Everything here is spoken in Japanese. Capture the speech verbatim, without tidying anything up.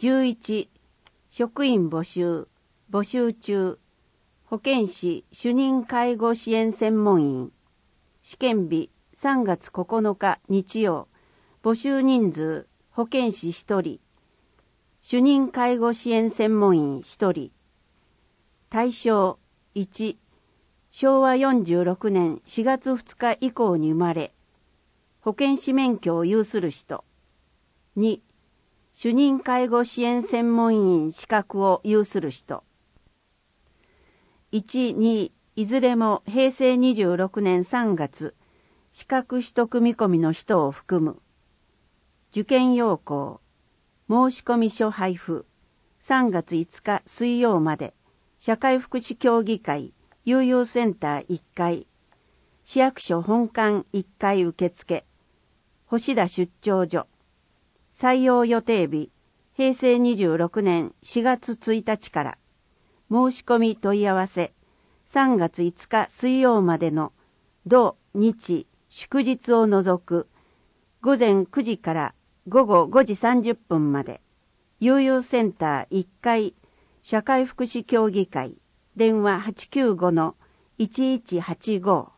じゅういち、職員募集、募集中、保健師主任介護支援専門員、試験日さんがつここのか日曜、募集人数保健師ひとり、主任介護支援専門員ひとり、対象いち、しょうわよんじゅうろくねんしがつふつか以降に生まれ、保健師免許を有する人。に、主任介護支援専門員資格を有する人。いち、に、いずれもへいせいにじゅうろくねんさんがつ、資格取得見込みの人を含む。受験要項、申込書配布、さんがついつか水曜まで、社会福祉協議会、悠々センターいっかい、市役所本館いっかい受付、星田出張所、採用予定日、へいせいにじゅうろくねんしがつついたちから、申し込み問い合わせ、さんがついつか水曜までの土日祝日を除くごぜんくじからごごごじさんじゅっぷんまで、悠々センターいっかい社会福祉協議会、電話 はちきゅうごのいちいちはちご